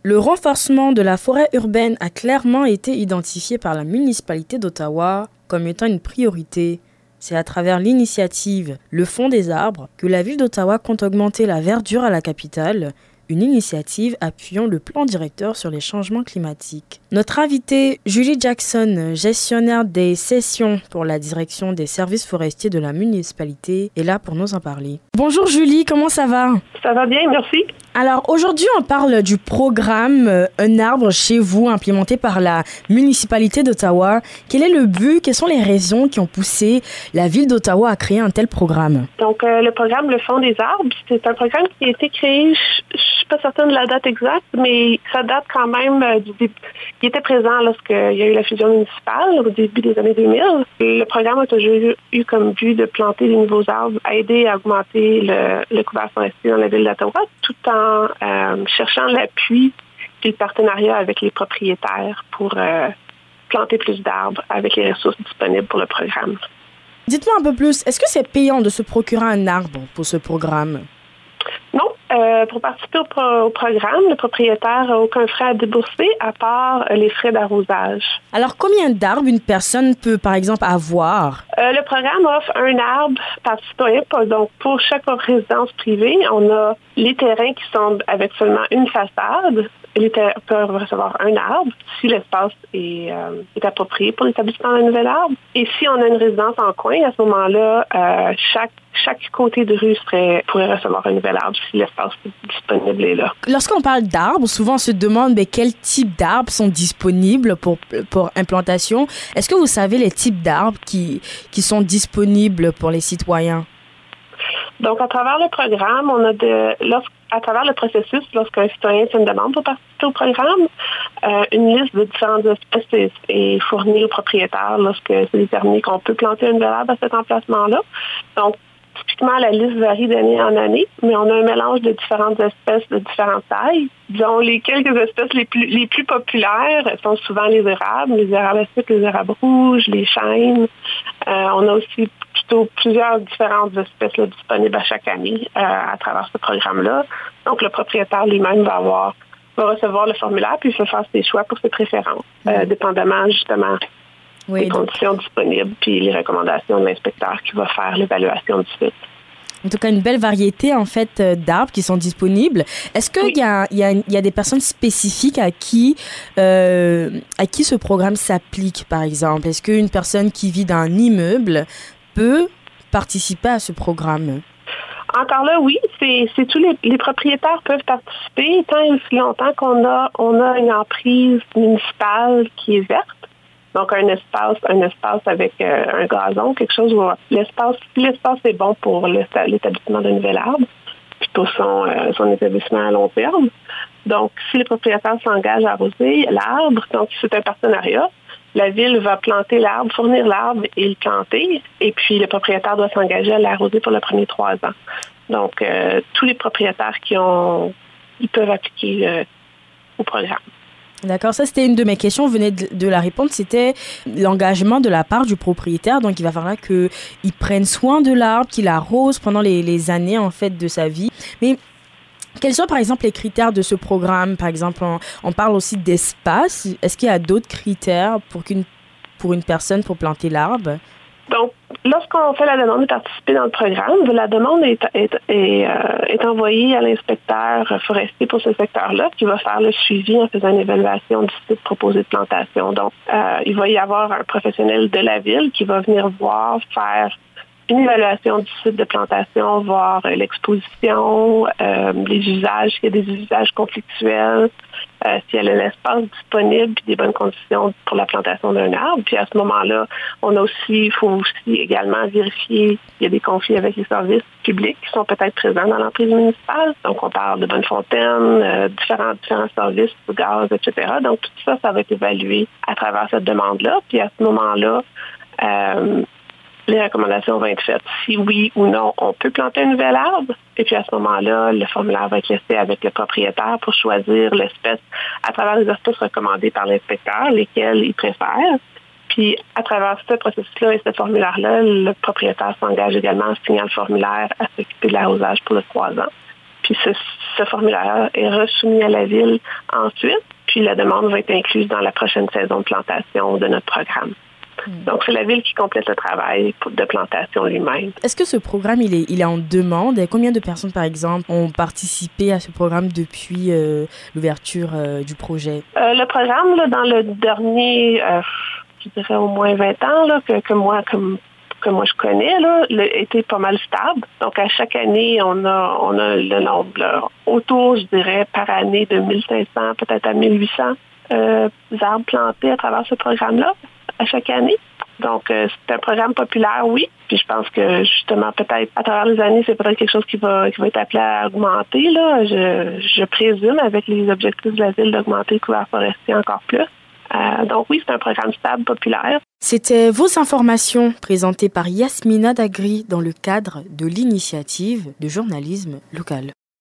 Le renforcement de la forêt urbaine a clairement été identifié par la municipalité d'Ottawa comme étant une priorité. C'est à travers l'initiative Le Fonds des arbres que la ville d'Ottawa compte augmenter la verdure à la capitale, une initiative appuyant le plan directeur sur les changements climatiques. Notre invitée, Julie Jackson, gestionnaire des sessions pour la direction des services forestiers de la municipalité, est là pour nous en parler. Bonjour Julie, comment ça va? Ça va bien, merci. Alors aujourd'hui, on parle du programme Un arbre chez vous, implémenté par la municipalité d'Ottawa. Quel est le but? Quelles sont les raisons qui ont poussé la ville d'Ottawa à créer un tel programme? Donc, le programme Le Fonds des arbres, c'est un programme qui a été créé, je suis pas certaine de la date exacte, mais ça date quand même du début. Il était présent lorsqu'il y a eu la fusion municipale au début des années 2000. Le programme a toujours eu comme but de planter des nouveaux arbres, aider à augmenter le couvert forestier dans la ville d'Ottawa, tout en cherchant l'appui et le partenariat avec les propriétaires pour planter plus d'arbres avec les ressources disponibles pour le programme. Dites-moi un peu plus, est-ce que c'est payant de se procurer un arbre pour ce programme? Non. Pour participer au programme, le propriétaire n'a aucun frais à débourser à part les frais d'arrosage. Alors, combien d'arbres une personne peut, par exemple, avoir? Le programme offre un arbre par citoyen. Donc, pour chaque résidence privée, on a les terrains qui sont avec seulement une façade. Les terrains peuvent recevoir un arbre si l'espace est approprié pour l'établissement d'un nouvel arbre. Et si on a une résidence en coin, à ce moment-là, chaque côté de rue pourrait recevoir un nouvel arbre si l'espace disponible est là. Lorsqu'on parle d'arbres, souvent on se demande quels types d'arbres sont disponibles pour implantation. Est-ce que vous savez les types d'arbres qui sont disponibles pour les citoyens? Donc, à travers le programme, à travers le processus, lorsqu'un citoyen fait une demande pour participer au programme, une liste de différentes espèces est fournie aux propriétaires lorsque c'est déterminé qu'on peut planter un nouvel arbre à cet emplacement-là. Donc, typiquement, la liste varie d'année en année, mais on a un mélange de différentes espèces de différentes tailles. Disons, les quelques espèces les plus populaires sont souvent les érables à sucre, les érables rouges, les chênes. On a aussi plusieurs différentes espèces disponibles à chaque année à travers ce programme-là. Donc, le propriétaire lui-même va recevoir le formulaire puis il peut faire ses choix pour ses préférences, dépendamment justement des conditions disponibles puis les recommandations de l'inspecteur qui va faire l'évaluation du site. En tout cas, une belle variété en fait d'arbres qui sont disponibles. Est-ce qu'il y a des personnes spécifiques à qui ce programme s'applique, par exemple? Est-ce qu'une personne qui vit dans un immeuble peut participer à ce programme? Encore là, oui, c'est tous les propriétaires peuvent participer tant et aussi longtemps qu'on a une emprise municipale qui est verte. Donc, un espace avec un gazon, quelque chose où si l'espace est bon pour l'établissement d'un nouvel arbre, puis pour son établissement à long terme. Donc, si les propriétaires s'engagent à arroser l'arbre, donc c'est un partenariat, la ville va planter l'arbre, fournir l'arbre et le planter, et puis le propriétaire doit s'engager à l'arroser pour les premiers 3 ans. Donc, tous les propriétaires ils peuvent appliquer au programme. D'accord, ça c'était une de mes questions, vous venez de la répondre, c'était l'engagement de la part du propriétaire, donc il va falloir qu'il prenne soin de l'arbre, qu'il arrose pendant les années en fait de sa vie. Mais quels sont par exemple les critères de ce programme? Par exemple, on parle aussi d'espace. Est-ce qu'il y a d'autres critères pour une personne pour planter l'arbre? Donc, lorsqu'on fait la demande de participer dans le programme, la demande est envoyée à l'inspecteur forestier pour ce secteur-là qui va faire le suivi en faisant une évaluation du site proposé de plantation. Donc, il va y avoir un professionnel de la ville qui va venir faire une évaluation du site de plantation, voir l'exposition, les usages, s'il y a des usages conflictuels, s'il y a l'espace disponible et des bonnes conditions pour la plantation d'un arbre. Puis à ce moment-là, il faut aussi également vérifier s'il y a des conflits avec les services publics qui sont peut-être présents dans l'emprise municipale. Donc, on parle de bonnes fontaines, différents services, de gaz, etc. Donc, tout ça, ça va être évalué à travers cette demande-là. Puis à ce moment-là, les recommandations vont être faites. Si oui ou non, on peut planter un nouvel arbre. Et puis à ce moment-là, le formulaire va être laissé avec le propriétaire pour choisir l'espèce à travers les espèces recommandées par l'inspecteur, lesquelles il préfère. Puis à travers ce processus-là et ce formulaire-là, le propriétaire s'engage également en signant le formulaire à s'occuper de l'arrosage pour les 3 ans. Puis ce formulaire est resoumis à la Ville ensuite, puis la demande va être incluse dans la prochaine saison de plantation de notre programme. Donc, c'est la Ville qui complète le travail de plantation lui-même. Est-ce que ce programme, il est en demande? Et combien de personnes, par exemple, ont participé à ce programme depuis l'ouverture du projet? Le programme, là, dans le dernier, je dirais au moins 20 ans, là, que moi je connais, là, était pas mal stable. Donc, à chaque année, on a le nombre autour, je dirais, par année de 1500, peut-être à 1800 arbres plantés à travers ce programme-là, à chaque année. Donc, c'est un programme populaire, oui. Puis je pense que, justement, peut-être, à travers les années, c'est peut-être quelque chose qui va être appelé à augmenter, là. Je présume, avec les objectifs de la Ville, d'augmenter le couvert forestier encore plus. Donc oui, c'est un programme stable, populaire. C'était vos informations présentées par Yasmina Dagri dans le cadre de l'initiative de journalisme local.